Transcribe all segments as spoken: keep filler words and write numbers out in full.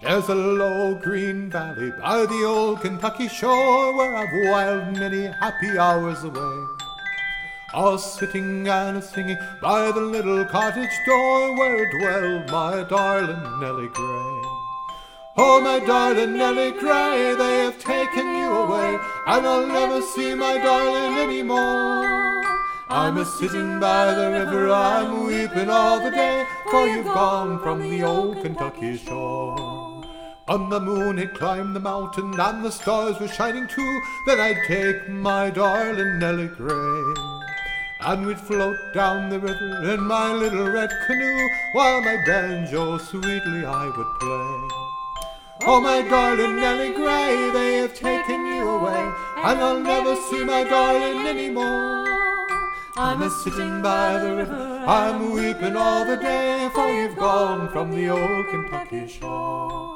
There's a low green valley by the old Kentucky shore where I've whiled many happy hours away, all sitting and singing by the little cottage door where dwelled my darling Nellie Gray. Oh, my darling Nellie Gray, they have taken you away, and I'll never see my darling anymore. I'm a-sitting by the river, I'm weeping all the day, for you've gone from the old Kentucky shore. On the moon had climbed the mountain, and the stars were shining too, then I'd take my darling Nellie Gray, and we'd float down the river in my little red canoe, while my banjo sweetly I would play. Oh, my darling Nellie Gray, they have taken you away, and I'll never see my darling anymore. I'm a-sitting by the river, I'm weeping all the day, for you've gone from the old Kentucky shore.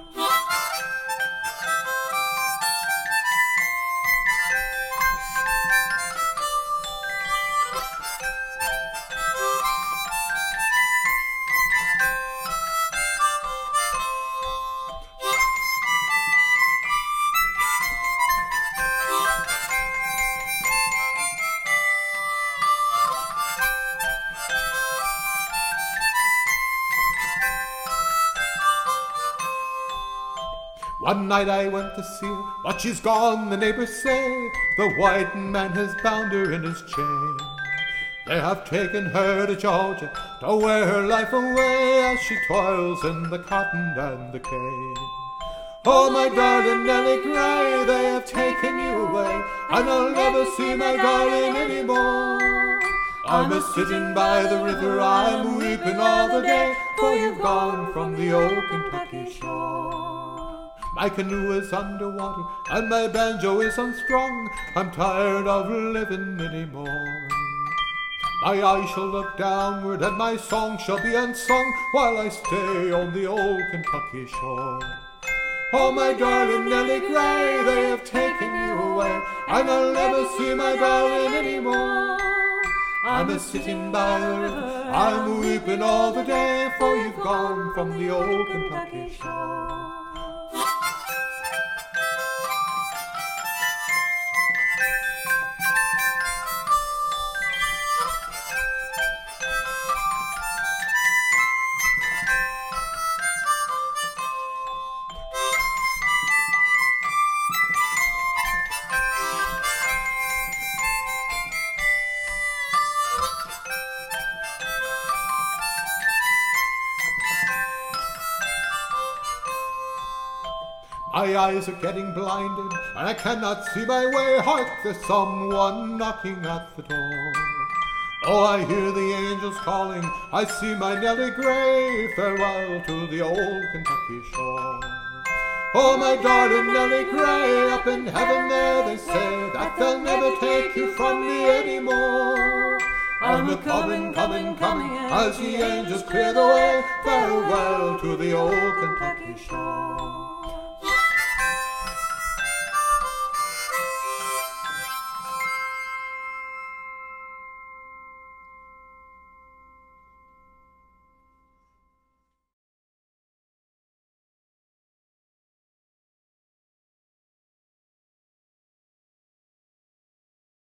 One night I went to see her, but she's gone, the neighbors say. The white man has bound her in his chain. They have taken her to Georgia to wear her life away, as she toils in the cotton and the cane. Oh, my darling Nellie Gray, they have taken you away, and I'll never see my darling anymore. I'm a-sitting by the river, I'm weeping all the day, for you've gone from the old Kentucky shore. My canoe is underwater, and my banjo is unstrung, I'm tired of living anymore. My eyes shall look downward, and my song shall be unsung, while I stay on the old Kentucky shore. Oh, my darling Nellie Gray, they have taken you away, and I'll never see my darling anymore. I'm a-sitting by the river, I'm weeping all the day, for you've gone from the old Kentucky shore. My eyes are getting blinded, and I cannot see my way. Hark, there's someone knocking at the door. Oh, I hear the angels calling, I see my Nellie Gray. Farewell to the old Kentucky shore. Oh, my darling Nellie Gray, up in heaven there they say that they'll never take you from me anymore. I'm a-coming, coming, coming, as the angels clear the way. Farewell to the old Kentucky shore.